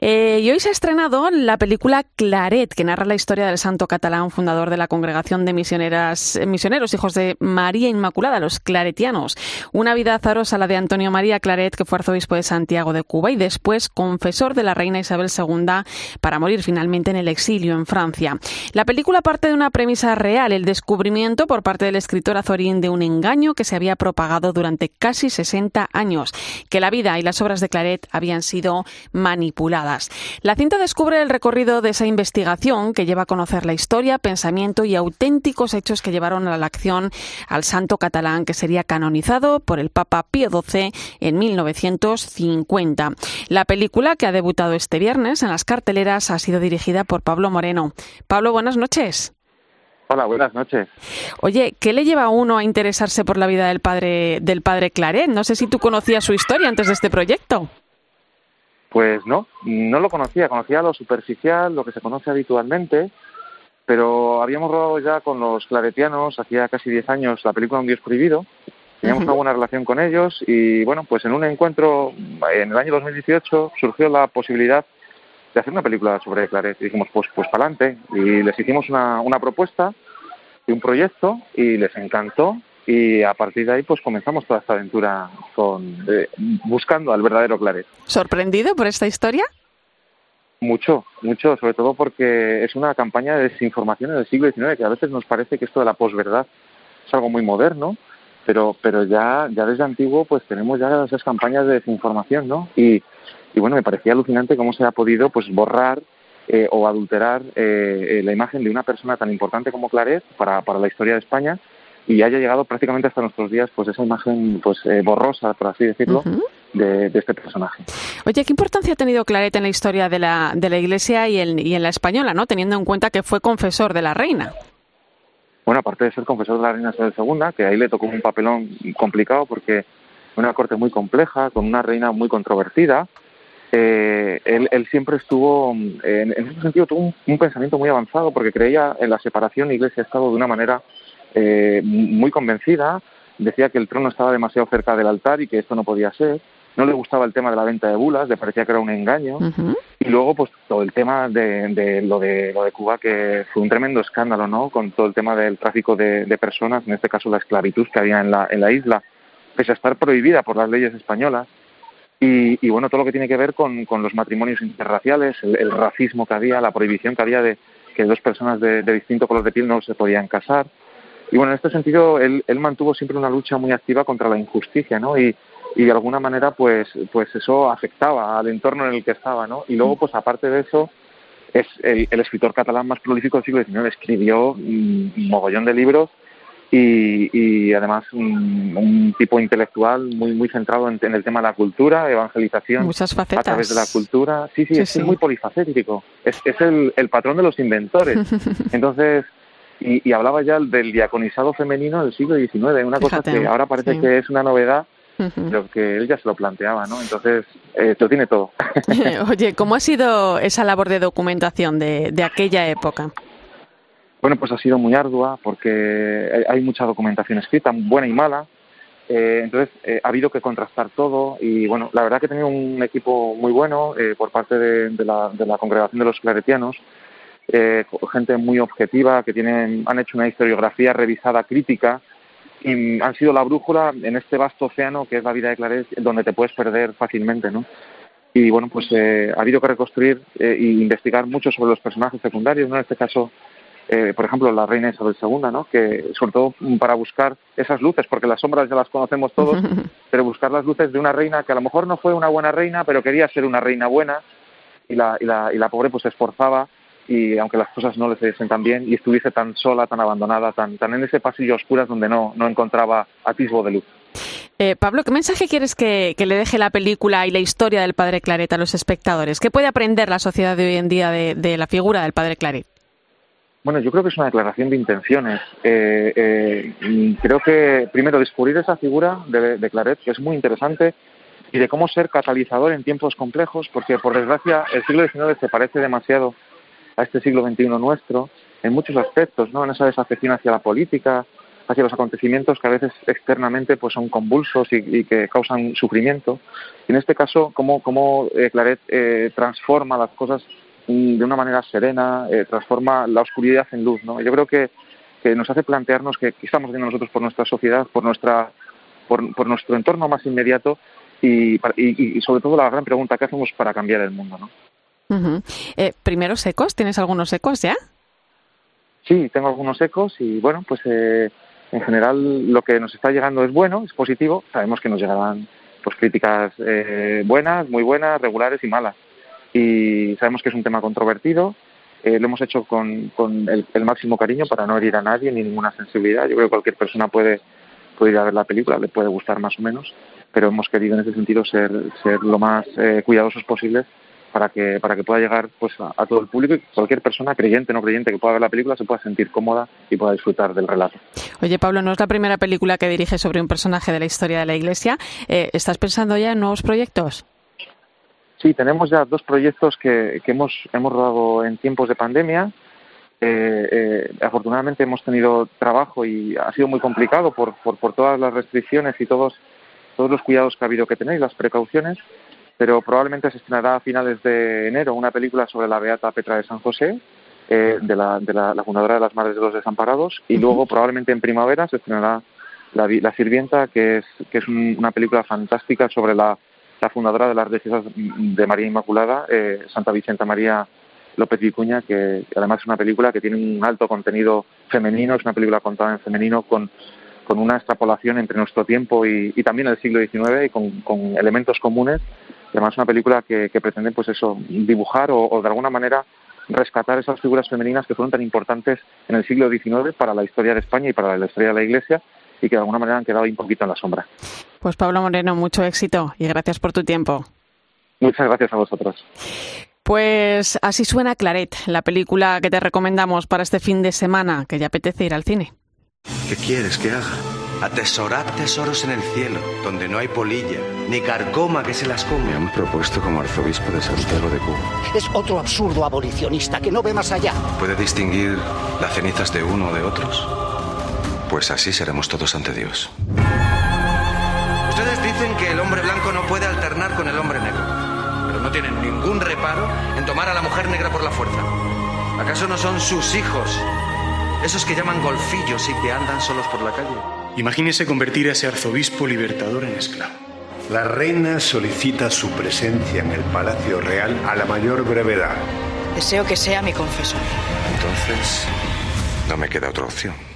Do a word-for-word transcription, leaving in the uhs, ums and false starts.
Eh, y hoy se ha estrenado la película Claret, que narra la historia del santo catalán, fundador de la Congregación de Misioneras, Misioneros, hijos de María Inmaculada, los claretianos. Una vida azarosa la de Antonio María Claret, que fue arzobispo de Santiago de Cuba y después confesor de la reina Isabel segunda para morir finalmente en el exilio en Francia. La película parte de una premisa real, el descubrimiento por parte del escritor Azorín de un engaño que se había propagado durante casi sesenta años, que la vida y las obras de Claret habían sido manipuladas. La cinta descubre el recorrido de esa investigación que lleva a conocer la historia, pensamiento y auténticos hechos que llevaron a la acción al santo catalán, que sería canonizado por el Papa Pío doce en mil novecientos cincuenta. La película, que ha debutado este viernes en las carteleras, ha sido dirigida por Pablo Moreno. Pablo, buenas noches. Hola, buenas noches. Oye, ¿qué le lleva a uno a interesarse por la vida del padre del padre Claret? No sé si tú conocías su historia antes de este proyecto. Pues no, no lo conocía, conocía lo superficial, lo que se conoce habitualmente, pero habíamos rodado ya con los claretianos, hacía casi diez años, la película Un Dios Prohibido, teníamos uh-huh. una buena relación con ellos y bueno, pues en un encuentro en el año dos mil dieciocho surgió la posibilidad de hacer una película sobre Claret y dijimos pues pues para adelante y les hicimos una, una propuesta y un proyecto y les encantó. Y a partir de ahí pues comenzamos toda esta aventura con eh, buscando al verdadero Claret. ¿Sorprendido por esta historia? Mucho, mucho, sobre todo porque es una campaña de desinformación en el siglo diecinueve, que a veces nos parece que esto de la posverdad es algo muy moderno, pero pero ya ya desde antiguo pues tenemos ya esas campañas de desinformación, ¿no? Y, y bueno, me parecía alucinante cómo se ha podido pues borrar eh, o adulterar eh, eh, la imagen de una persona tan importante como Claret para, para la historia de España, y haya llegado prácticamente hasta nuestros días pues esa imagen pues eh, borrosa, por así decirlo, uh-huh. de, de este personaje. Oye, ¿qué importancia ha tenido Claret en la historia de la de la Iglesia y en, y en la española, ¿no? Teniendo en cuenta que fue confesor de la reina. Bueno, aparte de ser confesor de la reina Isabel segunda, que ahí le tocó un papelón complicado porque una corte muy compleja, con una reina muy controvertida, eh, él, él siempre estuvo, en, en ese sentido, tuvo un, un pensamiento muy avanzado porque creía en la separación Iglesia-Estado de una manera Eh, muy convencida, decía que el trono estaba demasiado cerca del altar y que esto no podía ser, no le gustaba el tema de la venta de bulas, le parecía que era un engaño, uh-huh. y luego pues todo el tema de, de lo de lo de Cuba, que fue un tremendo escándalo, ¿no? Con todo el tema del tráfico de, de personas, en este caso la esclavitud que había en la, en la isla, pese a estar prohibida por las leyes españolas, y, y bueno, todo lo que tiene que ver con, con los matrimonios interraciales, el, el racismo que había, la prohibición que había de que dos personas de, de distinto color de piel no se podían casar. Y bueno, en este sentido, él, él mantuvo siempre una lucha muy activa contra la injusticia, ¿no? Y, y de alguna manera, pues, pues eso afectaba al entorno en el que estaba, ¿no? Y luego, pues aparte de eso, es el, el escritor catalán más prolífico del siglo diecinueve. Escribió un mogollón de libros y, y además un, un tipo intelectual muy muy centrado en, en el tema de la cultura, evangelización. Muchas facetas. A través de la cultura. Sí, sí, sí es sí. muy polifacético. Es, es el, el patrón de los inventores. Entonces... Y, y hablaba ya del diaconizado femenino del siglo diecinueve, una Fíjate, cosa que ahora parece sí. que es una novedad, uh-huh. pero que él ya se lo planteaba, ¿no? Entonces, eh, lo tiene todo. Oye, ¿cómo ha sido esa labor de documentación de, de aquella época? Bueno, pues ha sido muy ardua porque hay mucha documentación escrita, buena y mala. Eh, entonces, eh, ha habido que contrastar todo y, bueno, la verdad que he tenido un equipo muy bueno eh, por parte de, de, la, de la congregación de los claretianos. Eh, gente muy objetiva que tienen, han hecho una historiografía revisada, crítica, y han sido la brújula en este vasto océano que es la vida de Claret, donde te puedes perder fácilmente, ¿no? Y bueno, pues eh, ha habido que reconstruir e eh, investigar mucho sobre los personajes secundarios, ¿no? En este caso, eh, por ejemplo, la reina Isabel segunda, ¿no? Que sobre todo para buscar esas luces, porque las sombras ya las conocemos todos, pero buscar las luces de una reina que a lo mejor no fue una buena reina, pero quería ser una reina buena, y la, y la, y la pobre pues se esforzaba, y aunque las cosas no le saliesen tan bien y estuviese tan sola, tan abandonada, tan, tan en ese pasillo a oscuras donde no, no encontraba atisbo de luz. Eh, Pablo, ¿qué mensaje quieres que, que le deje la película y la historia del padre Claret a los espectadores? ¿Qué puede aprender la sociedad de hoy en día de, de la figura del padre Claret? Bueno, yo creo que es una declaración de intenciones. Eh, eh, creo que, primero, descubrir esa figura de, de Claret, que es muy interesante, y de cómo ser catalizador en tiempos complejos, porque, por desgracia, el siglo diecinueve se parece demasiado a este siglo veintiuno nuestro, en muchos aspectos, ¿no? En esa desafección hacia la política, hacia los acontecimientos que a veces externamente pues son convulsos y, y que causan sufrimiento. Y en este caso, cómo, cómo eh, Claret eh, transforma las cosas de una manera serena, eh, transforma la oscuridad en luz, ¿no? Yo creo que, que nos hace plantearnos que, que estamos haciendo nosotros por nuestra sociedad, por nuestra por, por nuestro entorno más inmediato y, y, y sobre todo la gran pregunta, ¿qué hacemos para cambiar el mundo, ¿no? Uh-huh. Eh, ¿Primeros ecos? ¿Tienes algunos ecos ya? Sí, tengo algunos ecos y bueno, pues eh, en general lo que nos está llegando es bueno, es positivo. Sabemos que nos llegarán pues críticas eh, buenas, muy buenas, regulares y malas. Y sabemos que es un tema controvertido. Eh, lo hemos hecho con, con el, el máximo cariño para no herir a nadie ni ninguna sensibilidad. Yo creo que cualquier persona puede, puede ir a ver la película, le puede gustar más o menos, pero hemos querido en ese sentido ser, ser lo más eh, cuidadosos posibles para que para que pueda llegar pues a, a todo el público y que cualquier persona, creyente o no creyente, que pueda ver la película se pueda sentir cómoda y pueda disfrutar del relato. Oye, Pablo, no es la primera película que diriges sobre un personaje de la historia de la Iglesia. Eh, ¿Estás pensando ya en nuevos proyectos? Sí, tenemos ya dos proyectos que, que hemos hemos rodado en tiempos de pandemia. Eh, eh, afortunadamente hemos tenido trabajo y ha sido muy complicado por, por, por todas las restricciones y todos, todos los cuidados que ha habido que tener y las precauciones, pero probablemente se estrenará a finales de enero una película sobre la beata Petra de San José, eh, de, la, de la, la fundadora de las Madres de los Desamparados, y luego probablemente en primavera se estrenará La, la Sirvienta, que es, que es un, una película fantástica sobre la, la fundadora de las religiosas de María Inmaculada, eh, Santa Vicenta María López Vicuña, que además es una película que tiene un alto contenido femenino, es una película contada en femenino con, con una extrapolación entre nuestro tiempo y, y también el siglo diecinueve y con, con elementos comunes. Y además es una película que, que pretende pues eso, dibujar o, o de alguna manera rescatar esas figuras femeninas que fueron tan importantes en el siglo diecinueve para la historia de España y para la historia de la Iglesia y que de alguna manera han quedado un poquito en la sombra. Pues Pablo Moreno, mucho éxito y gracias por tu tiempo. Muchas gracias a vosotros. Pues así suena Claret, la película que te recomendamos para este fin de semana, que ya apetece ir al cine. ¿Qué quieres que haga? Atesorad tesoros en el cielo, donde no hay polilla, ni carcoma que se las come. Me han propuesto como arzobispo de Santiago de Cuba. Es otro absurdo abolicionista que no ve más allá. ¿Puede distinguir las cenizas de uno o de otros? Pues así seremos todos ante Dios. Ustedes dicen que el hombre blanco no puede alternar con el hombre negro, pero no tienen ningún reparo en tomar a la mujer negra por la fuerza. ¿Acaso no son sus hijos, esos que llaman golfillos y que andan solos por la calle? Imagínese convertir a ese arzobispo libertador en esclavo. La reina solicita su presencia en el Palacio Real a la mayor brevedad. Deseo que sea mi confesor. Entonces, no me queda otra opción.